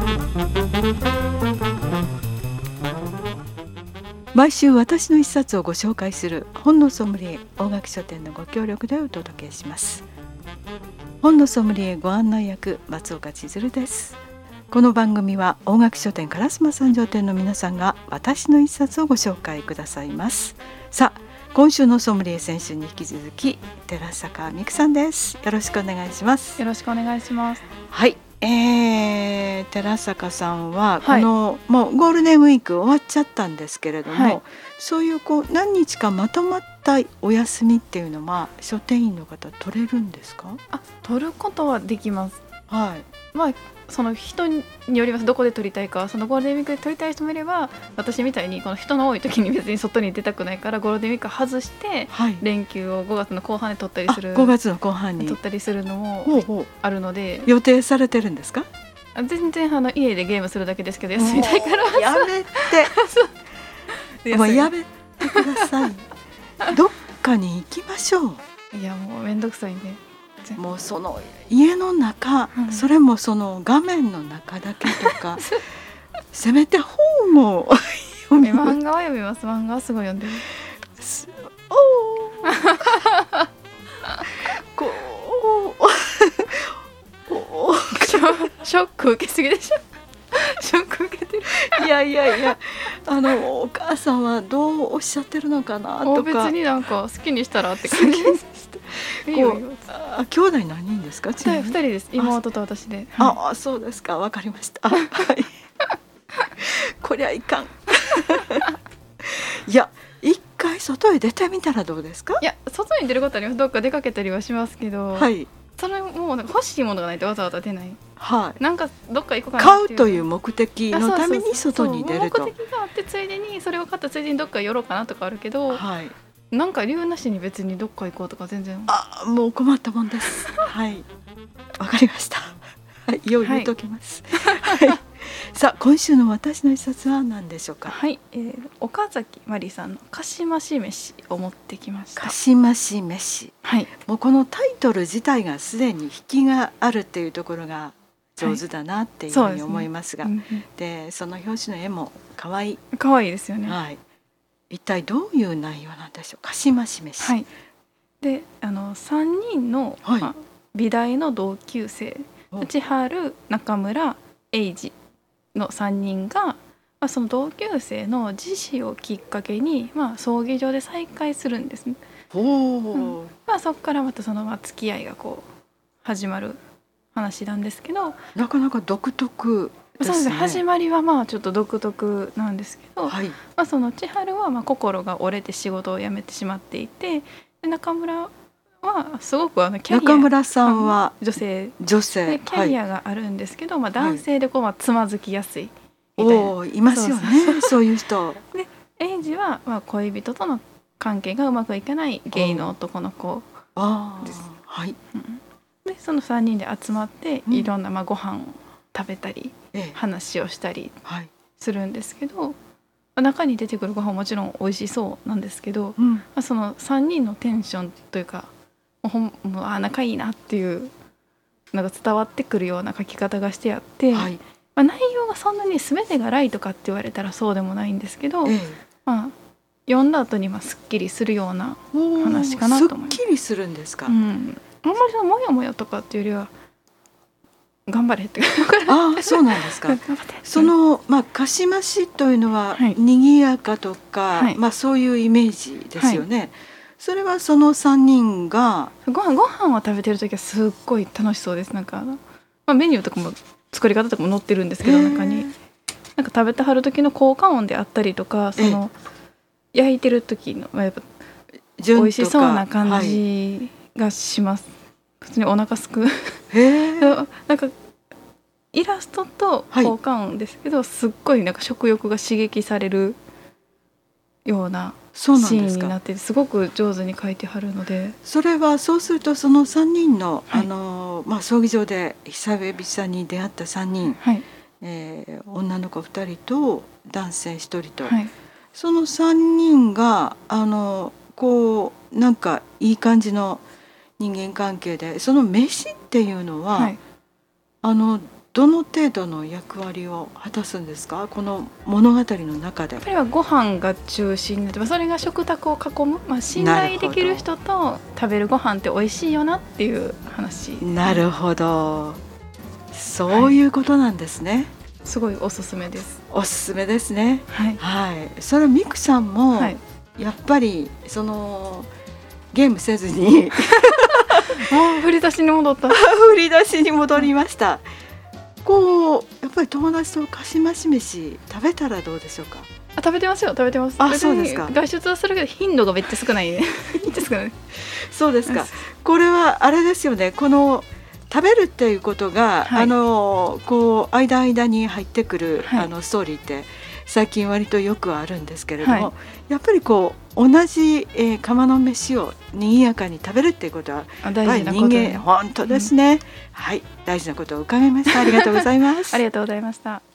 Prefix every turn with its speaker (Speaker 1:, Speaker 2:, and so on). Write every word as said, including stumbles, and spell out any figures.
Speaker 1: 毎週私の一冊をご紹介する本のソムリエ大垣書店のご協力でお届けします。本のソムリエご案内役松岡千鶴です。この番組は大垣書店烏丸三条店の皆さんが私の一冊をご紹介くださいます。さあ、今週のソムリエ先週に引き続き寺坂美久さんです。よろしくお願いします。
Speaker 2: よろしくお願いします。
Speaker 1: はい、えー、寺坂さんはこの、はい、もうゴールデンウィーク終わっちゃったんですけれども、はい、そういうこう何日かまとまったお休みっていうのは書店員の方取れるんですか？
Speaker 2: あ、取ることはできます。
Speaker 1: はい、
Speaker 2: まあその人によります。どこで撮りたいか、そのゴールデンウィークで撮りたい人もいれば、私みたいにこの人の多い時に別に外に出たくないからゴールデンウィーク外して連休をごがつの後半で撮ったりする、
Speaker 1: ごがつの後半に
Speaker 2: 撮ったりするのもあるので。
Speaker 1: 予定されてるんですか？
Speaker 2: 全然あの家でゲームするだけですけど、休みたいから
Speaker 1: やめてもうやめてくださいどっかに行きましょう。
Speaker 2: いやもうめんどくさいんで、
Speaker 1: もうその家の中、うん、それもその画面の中だけとかせめて本を
Speaker 2: 読み漫画は読みます。漫画はすごい読んでる。
Speaker 1: こう
Speaker 2: ショック受けすぎでしょショック受けてる。
Speaker 1: いやいやいや、あのお母さんはどうおっしゃってるのかなとか。
Speaker 2: 別になんか好きにしたらって感じです。
Speaker 1: こうあ兄弟何人ですか？
Speaker 2: ふたりです。妹と私で。
Speaker 1: あ、はい、あ、そうですか、わかりました。はい、こりゃいかん。いや、一回外へ出てみたらどうですか？
Speaker 2: いや、外に出ることにどっか出かけたりはしますけど、はい、それもうなんか欲しいものがないとわざわざ出ない。はい、なんかどっか行こうかな
Speaker 1: 買うという目的のために外に出ると。
Speaker 2: 目的があってついでにそれを買ったついでにどっか寄ろうかなとかあるけど、はい、なんか理由なしに別にどっか行こうとか全然。
Speaker 1: あ、もう困ったもんです。はい、わかりました。はい、よう言うときます。はいはい、さあ今週の私の一冊は何でしょうか？
Speaker 2: はい、えー、岡崎まりさんのかしまし飯を持ってきました。
Speaker 1: かしまし飯、はい、もうこのタイトル自体がすでに引きがあるっていうところが上手だなっていうふうに思いますが、はい、そで、ねうん、でその表紙の絵も可愛い
Speaker 2: 可愛いですよね。
Speaker 1: はい、一体どういう内容なんでしょう？かしまし飯、はい、
Speaker 2: であのさんにんの、はい、まあ、美大の同級生、千春、中村、英二のさんにんが、まあ、その同級生の自死をきっかけに、まあ、葬儀場で再会するんですね。ほう、うん、まあ、そこからまたその、まあ、付き合いがこう始まる話なんですけど、
Speaker 1: なかなか独特ですね。
Speaker 2: そうです。始まりはまあちょっと独特なんですけど、はい、まあ、その千春はまあ心が折れて仕事を辞めてしまっていて、で中村はすごくあのキャリア、
Speaker 1: 中村さんは
Speaker 2: 女性
Speaker 1: 女性
Speaker 2: でキャリアがあるんですけど、はい、まあ、男性でこうまあつまずきやすいみたいな、
Speaker 1: おいますよね、そういう人
Speaker 2: で、エイジはまあ恋人との関係がうまくいかないゲイの男の子です。はい、うん、でそのさんにんで集まっていろんなまあご飯を食べたり、うん、話をしたりするんですけど、はい、中に出てくるご飯ももちろん美味しそうなんですけど、うん、まあ、そのさんにんのテンションというかもうもうあ仲いいなっていうのが伝わってくるような書き方がしてあって、はい、まあ、内容がそんなに全てがライトかって言われたらそうでもないんですけど、ええ、まあ、読んだ後にまあすっきりするような話かなと思います。
Speaker 1: すっきりするんですか？
Speaker 2: うん、あんまりそのもやもやとかっていうよりは頑張れって
Speaker 1: ああ、そうなんですか。その、まあ、かしましというのは、はい、賑やかとか、はい、まあ、そういうイメージですよね、はい、それはそのさんにんが
Speaker 2: ご飯ご飯を食べてる時はすっごい楽しそうです。なんか、まあ、メニューとかも作り方とかも載ってるんですけど、中になんか食べてはる時の効果音であったりとか、その焼いてる時の、まあ、やっぱ美味しそうな感じがします、はい、普通にお腹すくへなんかイラストと効果音ですけど、はい、すっごいなんか食欲が刺激されるようなシーンになってて、すごく上手に描いてはるので。
Speaker 1: それはそうするとそのさんにんの、はい、あのまあ、葬儀場で久々に出会ったさんにん、はい、えー、女の子ふたりと男性ひとりと、はい、そのさんにんがあのこうなんかいい感じの人間関係で、その飯っていうのは、はい、あのどの程度の役割を果たすんですか、この物語の中で。
Speaker 2: やっぱりはご飯が中心で、それが食卓を囲む、まあ、信頼できる人と食べるご飯って美味しいよなっていう話。
Speaker 1: なるほど、そういうことなんですね、はい、
Speaker 2: すごいおすすめです。
Speaker 1: おすすめですね。
Speaker 2: はい、
Speaker 1: はい、それミクさんも、
Speaker 2: はい、
Speaker 1: やっぱりそのゲームせずに
Speaker 2: もう振り出しに戻った
Speaker 1: 振り出しに戻りました、うん、こうやっぱり友達とかしまし飯食べたらどうでしょうか。
Speaker 2: あ、食べてますよ、食べてます。
Speaker 1: あ、そうですか。
Speaker 2: 外出はするけど頻度がめっちゃ少ないねめっちゃ少ない
Speaker 1: そうですか。これはあれですよね、この食べるっていうことが、はい、あのこう間間に入ってくる、はい、あのストーリーって最近割とよくあるんですけれども、はい、やっぱりこう同じ、えー、釜の飯を賑やかに食べるっていうことは
Speaker 2: 大事なこと、
Speaker 1: 人間本当ですね、うん、はい、大事なことを伺いました。ありがとうございます
Speaker 2: ありがとうございました。